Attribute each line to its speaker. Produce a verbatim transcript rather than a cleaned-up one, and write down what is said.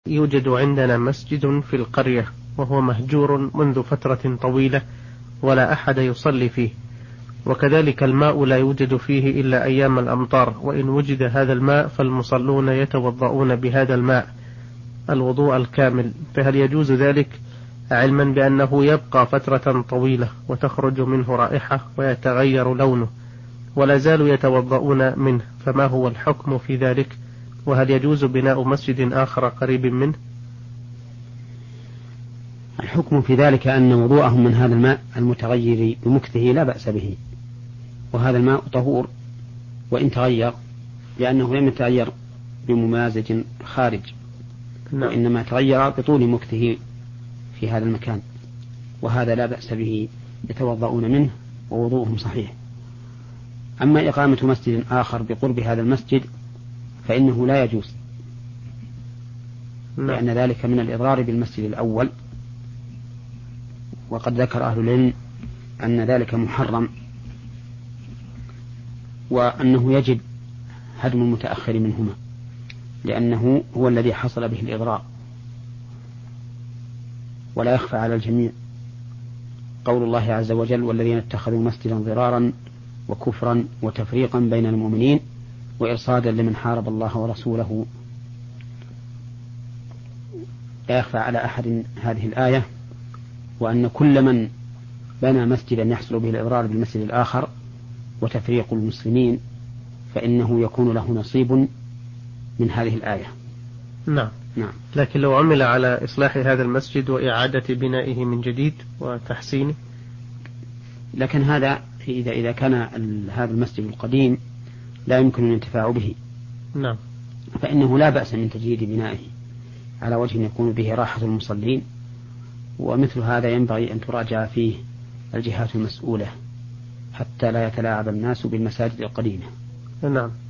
Speaker 1: يوجد عندنا مسجد في القرية وهو مهجور منذ فترة طويلة ولا أحد يصلي فيه، وكذلك الماء لا يوجد فيه إلا أيام الأمطار، وإن وجد هذا الماء فالمصلون يتوضؤون بهذا الماء الوضوء الكامل، فهل يجوز ذلك علما بأنه يبقى فترة طويلة وتخرج منه رائحة ويتغير لونه ولا زالوا يتوضؤون منه، فما هو الحكم في ذلك؟ وهل يجوز بناء مسجد آخر قريب منه؟
Speaker 2: الحكم في ذلك أن وضوءهم من هذا الماء المتغير بمكثه لا بأس به، وهذا الماء طهور وإن تغير، لأنه لم يتغير بممازج خارج، وإنما تغير بطول مكثه في هذا المكان، وهذا لا بأس به، يتوضؤون منه ووضوءهم صحيح. أما إقامة مسجد آخر بقرب هذا المسجد فإنه لا يجوز، لأن ذلك من الإضرار بالمسجد الأول، وقد ذكر أهل العلم أن ذلك محرم، وأنه يجب هدم المتأخر منهما، لأنه هو الذي حصل به الإضرار. ولا يخفى على الجميع قول الله عز وجل: والذين اتخذوا مسجدا ضرارا وكفرا وتفريقا بين المؤمنين وإرصادا لمن حارب الله ورسوله. لا يخفى على أحد هذه الآية، وأن كل من بنى مسجدا يحصل به الإضرار بالمسجد الآخر وتفريق المسلمين فإنه يكون له نصيب من هذه الآية.
Speaker 1: نعم. نعم. لكن لو عمل على إصلاح هذا المسجد وإعادة بنائه من جديد وتحسينه،
Speaker 2: لكن هذا إذا إذا كان هذا المسجد القديم لا يمكن الانتفاع به،
Speaker 1: نعم،
Speaker 2: فإنه لا بأس من تجديد بنائه على وجه يكون به راحة المصلين، ومثل هذا ينبغي أن تراجع فيه الجهات المسؤولة حتى لا يتلاعب الناس بالمساجد القديمة.
Speaker 1: نعم.